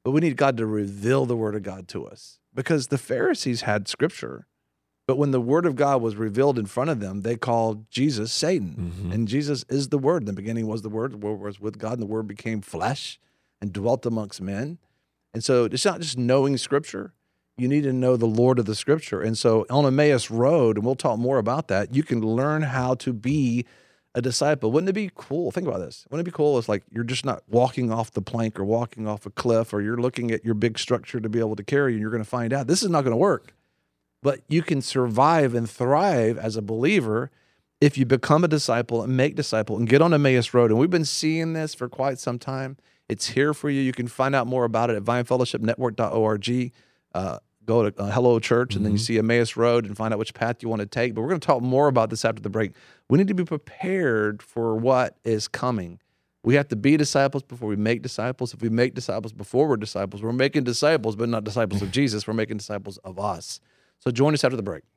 but we need God to reveal the Word of God to us. Because the Pharisees had Scripture, but when the Word of God was revealed in front of them, they called Jesus Satan. And Jesus is the Word. In the beginning was the Word was with God, and the Word became flesh and dwelt amongst men. And so it's not just knowing Scripture. You need to know the Lord of the Scripture. And so on Emmaus Road, and we'll talk more about that, you can learn how to be a disciple. Wouldn't it be cool? Think about this. Wouldn't it be cool? It's like you're just not walking off the plank or walking off a cliff, or you're looking at your big structure to be able to carry you, and you're going to find out this is not going to work. But you can survive and thrive as a believer if you become a disciple and make disciple and get on Emmaus Road. And we've been seeing this for quite some time. It's here for you. You can find out more about it at vinefellowshipnetwork.org. Go to Hello Church, and then you see Emmaus Road and find out which path you want to take. But we're going to talk more about this after the break. We need to be prepared for what is coming. We have to be disciples before we make disciples. If we make disciples before we're disciples, we're making disciples, but not disciples of Jesus. We're making disciples of us. So join us after the break.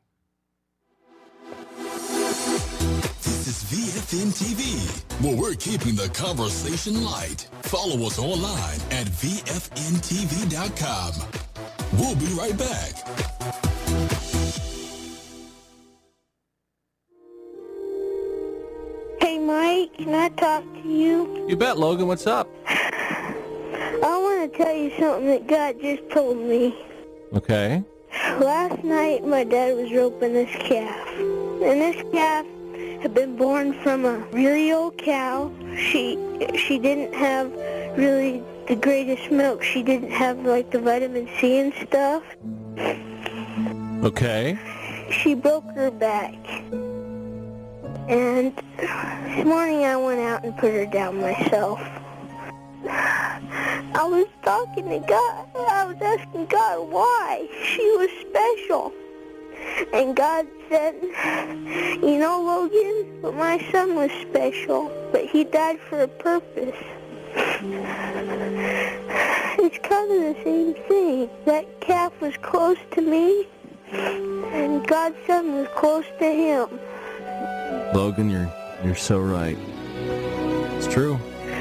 This is VFN TV, where we're keeping the conversation light. Follow us online at VFNTV.com. We'll be right back. Hey, Mike, can I talk to you? You bet, Logan. What's up? I want to tell you something that God just told me. Okay. Last night, my dad was roping this calf. And this calf had been born from a really old cow. She didn't have really the greatest milk. She didn't have, like, the vitamin C and stuff. Okay. She broke her back. And this morning I went out and put her down myself. I was talking to God. I was asking God why she was special. And God said, you know, Logan, but my son was special, but he died for a purpose. It's kind of the same thing. That calf was close to me, and God's son was close to him. Logan, you're so right. It's true.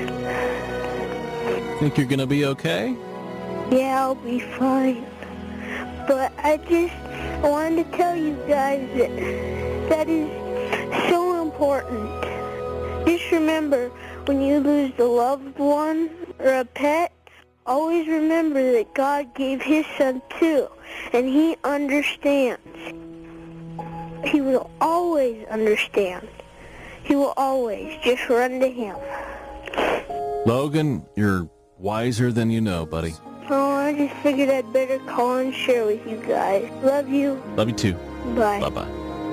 Think you're gonna be okay? Yeah, I'll be fine. But I wanted to tell you guys that is so important. Just remember, when you lose a loved one or a pet, always remember that God gave his son too, and he understands. He will always understand. He will always just run to him. Logan, you're wiser than you know, buddy. Oh, I just figured I'd better call and share with you guys. Love you. Love you too. Bye. Bye-bye.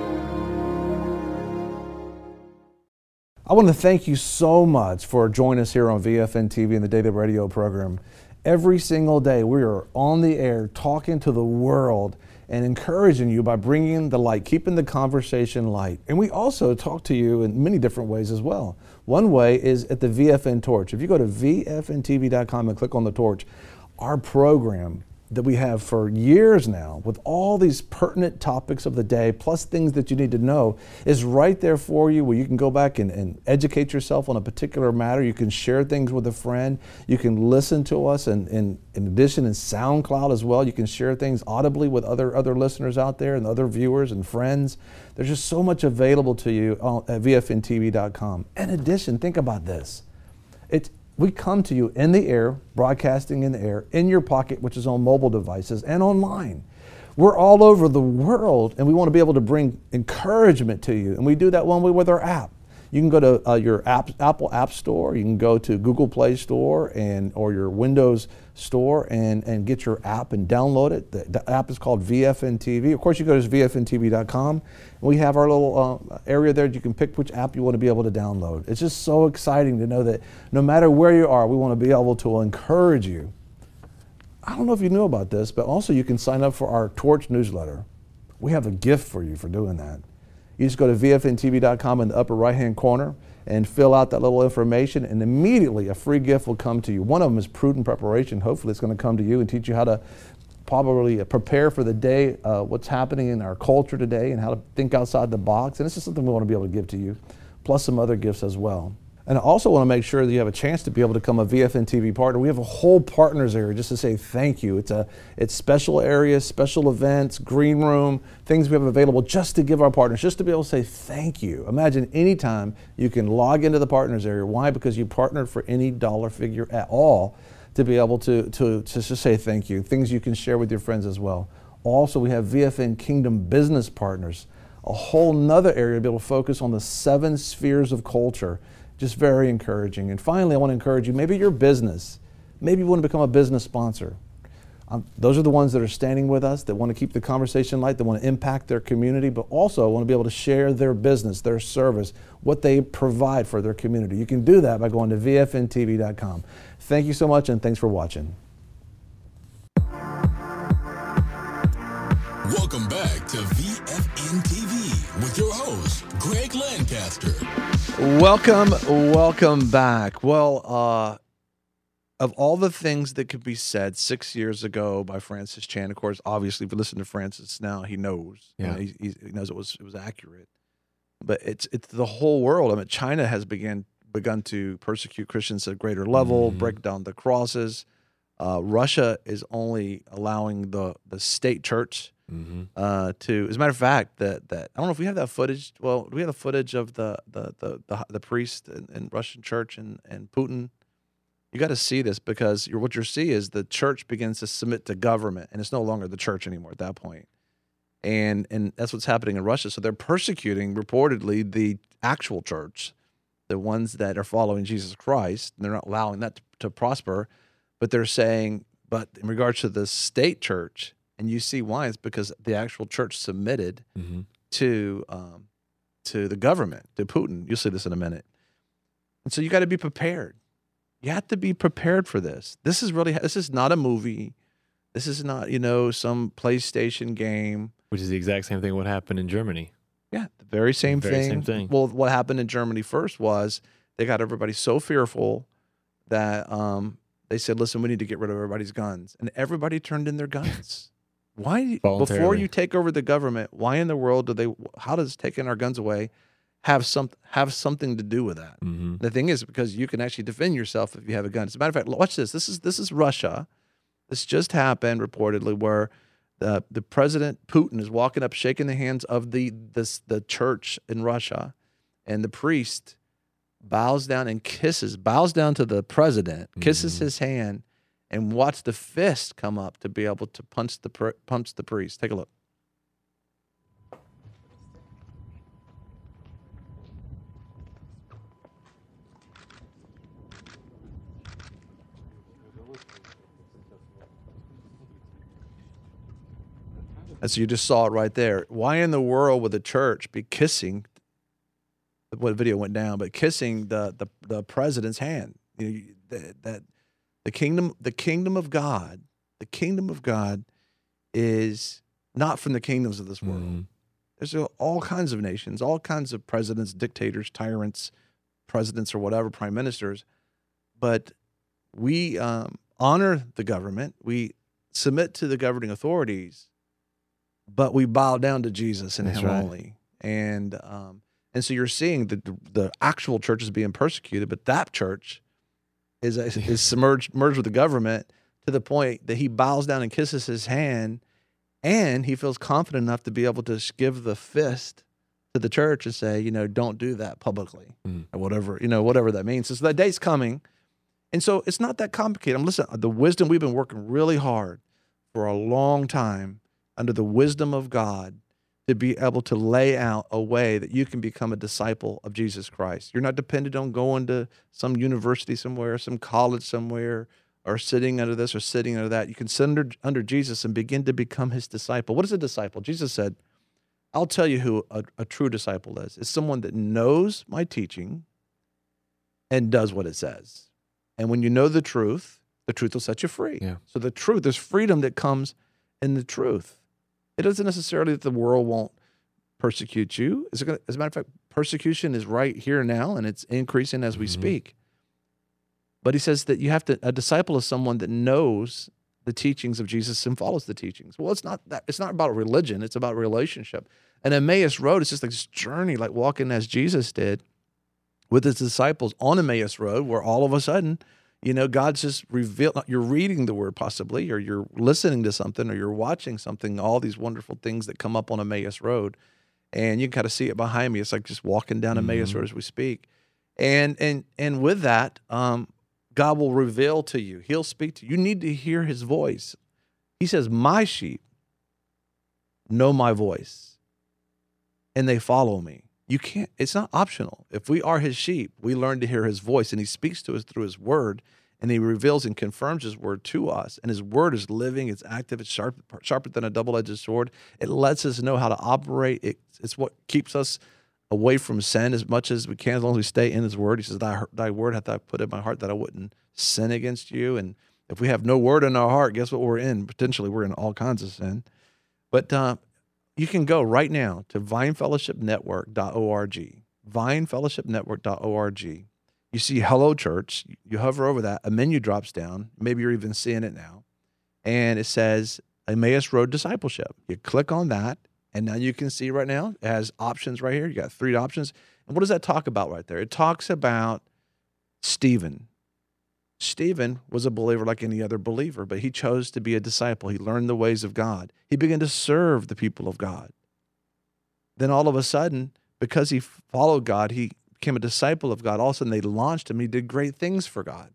I want to thank you so much for joining us here on VFN TV and the Daily Radio program. Every single day we are on the air talking to the world and encouraging you by bringing the light, keeping the conversation light. And we also talk to you in many different ways as well. One way is at the VFN Torch. If you go to VFNTV.com and click on the torch, our program that we have for years now with all these pertinent topics of the day, plus things that you need to know, is right there for you, where you can go back and educate yourself on a particular matter. You can share things with a friend. You can listen to us, and in addition in SoundCloud as well. You can share things audibly with other listeners out there and other viewers and friends. There's just so much available to you at VFNTV.com. In addition, think about this. We come to you in the air, broadcasting in the air, in your pocket, which is on mobile devices, and online. We're all over the world, and we want to be able to bring encouragement to you. And we do that one way with our app. You can go to your Apple App Store. You can go to Google Play Store or your Windows Store and get your app and download it. The app is called VFN TV. Of course, you go to VFNTV.com. And we have our little area there. You can pick which app you want to be able to download. It's just so exciting to know that no matter where you are, we want to be able to encourage you. I don't know if you knew about this, but also you can sign up for our Torch newsletter. We have a gift for you for doing that. You just go to VFNTV.com in the upper right-hand corner and fill out that little information, and immediately a free gift will come to you. One of them is Prudent Preparation. Hopefully it's going to come to you and teach you how to probably prepare for the day, what's happening in our culture today, and how to think outside the box. And this is something we want to be able to give to you, plus some other gifts as well. And I also want to make sure that you have a chance to be able to become a VFN TV partner. We have a whole partners area just to say thank you. It's special areas, special events, green room, things we have available just to give our partners, just to be able to say thank you. Imagine anytime you can log into the partners area. Why? Because you partnered for any dollar figure at all to be able to just say thank you. Things you can share with your friends as well. Also, we have VFN Kingdom Business Partners, a whole nother area to be able to focus on the 7 spheres of culture. Just very encouraging. And finally, I want to encourage you, maybe your business, maybe you want to become a business sponsor. Those are the ones that are standing with us, that want to keep the conversation light, that want to impact their community, but also want to be able to share their business, their service, what they provide for their community. You can do that by going to vfntv.com. Thank you so much, and thanks for watching. Welcome back to VFN TV with your host, Greg Lancaster. Welcome back. Well, of all the things that could be said 6 years ago by Francis Chan, of course, obviously, if you listen to Francis now, he knows. Yeah. He knows it was accurate. But it's the whole world. I mean, China has begun to persecute Christians at a greater level, break down the crosses. Russia is only allowing the state church to, as a matter of fact, that I don't know if we have that footage. Well, do we have the footage of the priest in Russian church and Putin? You got to see this, because what you're seeing is the church begins to submit to government, and it's no longer the church anymore at that point. And that's what's happening in Russia. So they're persecuting, reportedly, the actual church, the ones that are following Jesus Christ. And they're not allowing that to prosper, but they're saying, but in regards to the state church, and you see why, it's because the actual church submitted to the government, to Putin. You'll see this in a minute. And so you got to be prepared. You have to be prepared for this. This is not a movie. This is not, some PlayStation game. Which is the exact same thing what happened in Germany. Yeah, the very same thing. Well, what happened in Germany first was they got everybody so fearful that they said, listen, we need to get rid of everybody's guns. And everybody turned in their guns. Why, before you take over the government, why in the world how does taking our guns away have something to do with that? The thing is, because you can actually defend yourself if you have a gun. As a matter of fact, watch this. This is Russia. This just happened reportedly, where the President Putin is walking up, shaking the hands of the church in Russia, and the priest bows down to the president, kisses his hand, and watch the fist come up to be able to punch the priest. Take a look. And so you just saw it right there. Why in the world would the church be kissing? What video went down, but kissing the president's hand? That the kingdom of God is not from the kingdoms of this world. There's all kinds of nations, all kinds of presidents, dictators, tyrants, presidents, or whatever, prime ministers. But we honor the government. We submit to the governing authorities. But we bow down to Jesus and Him only. And so you're seeing the actual church is being persecuted, but that church is merged with the government to the point that he bows down and kisses his hand, and he feels confident enough to be able to give the fist to the church and say, don't do that publicly, or whatever that means. So that day's coming. And so it's not that complicated. Listen, the wisdom, we've been working really hard for a long time under the wisdom of God to be able to lay out a way that you can become a disciple of Jesus Christ. You're not dependent on going to some university somewhere, some college somewhere, or sitting under this or sitting under that. You can sit under Jesus and begin to become His disciple. What is a disciple? Jesus said, I'll tell you who a true disciple is. It's someone that knows my teaching and does what it says. And when you know the truth will set you free. Yeah. So the truth, there's freedom that comes in the truth. It doesn't necessarily that the world won't persecute you. As a matter of fact, persecution is right here now, and it's increasing as we speak. But he says that a disciple is someone that knows the teachings of Jesus and follows the teachings. Well, it's not about religion. It's about relationship. And Emmaus Road is just like this journey, like walking as Jesus did. with his disciples on Emmaus Road, where all of a sudden, God's just revealed, you're reading the word possibly, or you're listening to something, or you're watching something, all these wonderful things that come up on Emmaus Road. And you can kind of see it behind me. It's like just walking down Emmaus Road as we speak. And with that, God will reveal to you. He'll speak to you. You need to hear his voice. He says, my sheep know my voice, and they follow me. It's not optional. If we are his sheep, we learn to hear his voice, and he speaks to us through his word, and he reveals and confirms his word to us. And his word is living, it's active, it's sharper than a double-edged sword. It lets us know how to operate. It's what keeps us away from sin as much as we can, as long as we stay in his word. He says, thy word hath I put in my heart that I wouldn't sin against you. And if we have no word in our heart, guess what we're in? Potentially we're in all kinds of sin. But you can go right now to vinefellowshipnetwork.org, vinefellowshipnetwork.org. You see Hello Church. You hover over that. A menu drops down. Maybe you're even seeing it now. And it says Emmaus Road Discipleship. You click on that, and now you can see right now it has options right here. You got 3 options. And what does that talk about right there? It talks about Stephen. Stephen was a believer like any other believer, but he chose to be a disciple. He learned the ways of God. He began to serve the people of God. Then all of a sudden, because he followed God, he became a disciple of God. All of a sudden, they launched him. He did great things for God.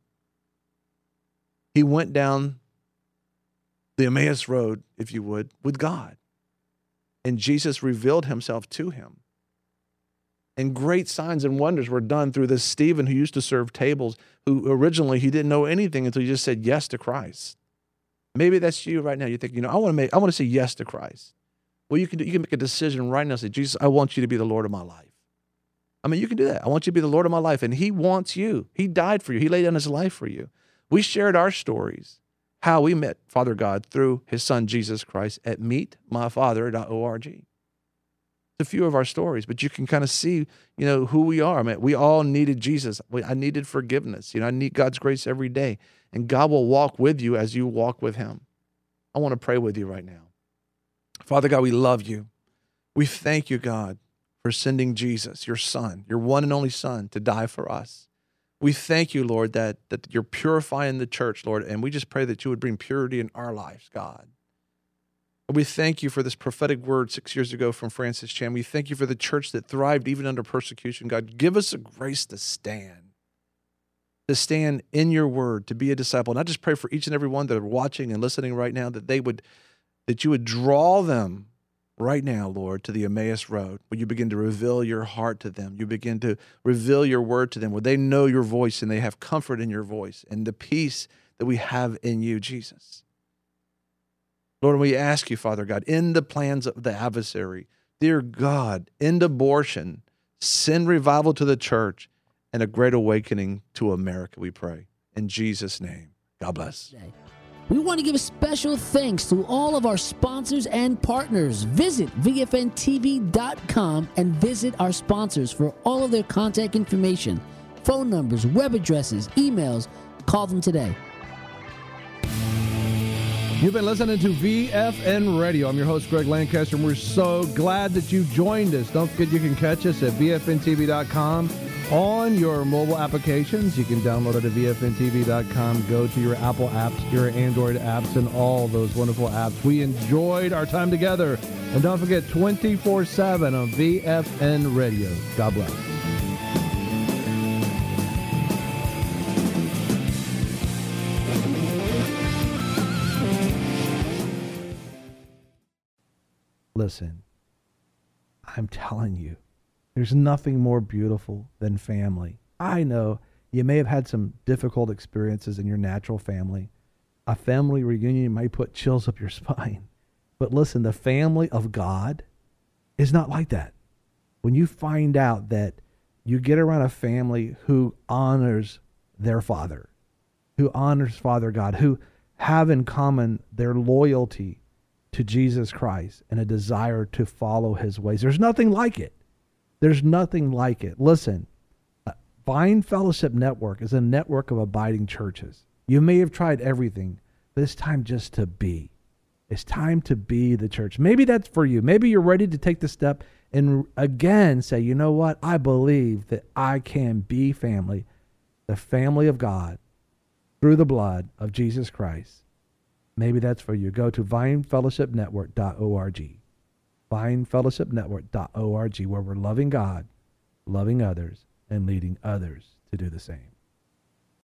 He went down the Emmaus Road, if you would, with God. And Jesus revealed himself to him. And great signs and wonders were done through this Stephen who used to serve tables, who originally he didn't know anything until he just said yes to Christ. Maybe that's you right now. You think, I want to say yes to Christ. Well, you can make a decision right now. Say, Jesus, I want you to be the Lord of my life. I mean, you can do that. I want you to be the Lord of my life. And he wants you. He died for you. He laid down his life for you. We shared our stories, how we met Father God through his son, Jesus Christ, at meetmyfather.org. It's a few of our stories, but you can kind of see, who we are. I mean, we all needed Jesus. I needed forgiveness. I need God's grace every day. And God will walk with you as you walk with him. I want to pray with you right now. Father God, we love you. We thank you, God, for sending Jesus, your son, your one and only son, to die for us. We thank you, Lord, that you're purifying the church, Lord, and we just pray that you would bring purity in our lives, God. We thank you for this prophetic word 6 years ago from Francis Chan. We thank you for the church that thrived even under persecution. God, give us a grace to stand in your word, to be a disciple. And I just pray for each and every one that are watching and listening right now that you would draw them right now, Lord, to the Emmaus Road, where you begin to reveal your heart to them. You begin to reveal your word to them, where they know your voice and they have comfort in your voice and the peace that we have in you, Jesus. Lord, we ask you, Father God, in the plans of the adversary, dear God, end abortion, send revival to the church, and a great awakening to America, we pray. In Jesus' name, God bless. We want to give a special thanks to all of our sponsors and partners. Visit VFNTV.com and visit our sponsors for all of their contact information, phone numbers, web addresses, emails. Call them today. You've been listening to VFN Radio. I'm your host, Greg Lancaster, and we're so glad that you joined us. Don't forget you can catch us at VFNTV.com on your mobile applications. You can download it at VFNTV.com. Go to your Apple apps, your Android apps, and all those wonderful apps. We enjoyed our time together. And don't forget, 24/7 on VFN Radio. God bless. Listen, I'm telling you, there's nothing more beautiful than family. I know you may have had some difficult experiences in your natural family. A family reunion might put chills up your spine. But listen, the family of God is not like that. When you find out that you get around a family who honors their Father, who honors Father God, who have in common their loyalty to Jesus Christ and a desire to follow his ways. There's nothing like it. There's nothing like it. Listen, Vine Fellowship Network is a network of abiding churches. You may have tried everything, but it's time just to be. It's time to be the church. Maybe that's for you. Maybe you're ready to take the step and again say, you know what? I believe that I can be family, the family of God, through the blood of Jesus Christ. Maybe that's for you. Go to vinefellowshipnetwork.org. vinefellowshipnetwork.org, where we're loving God, loving others, and leading others to do the same.